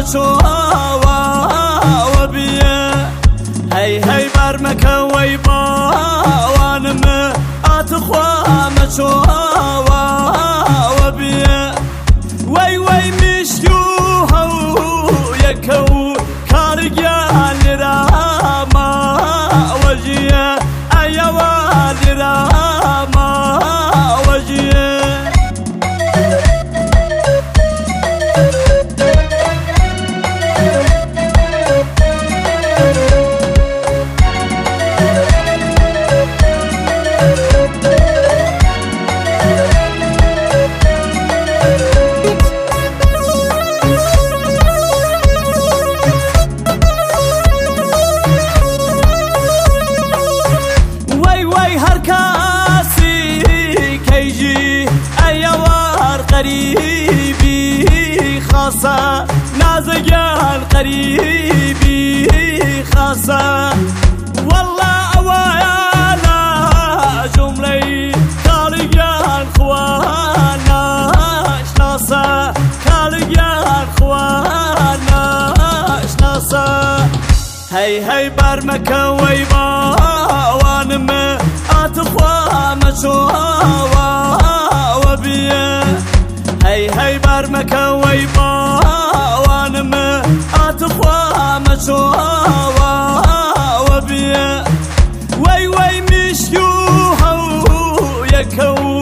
مشوا وبيا هي هي برمك ويبا وانم اتخوا مشوا وبيا وي وي مشيوها يكو كارجان لراما وجيا ايوا لراما وجيا قريبي خاصة نازقان قريبي خاصة والله أوايانا جملي كارجان خوانا شناصة كارجان خوانا شناصة هي هي برمك ويبا وانم اتخوا مشوا وبيا هي هي برمك ويبا وانم اتخوا مشوا وبيا وي وي مشيوها يكو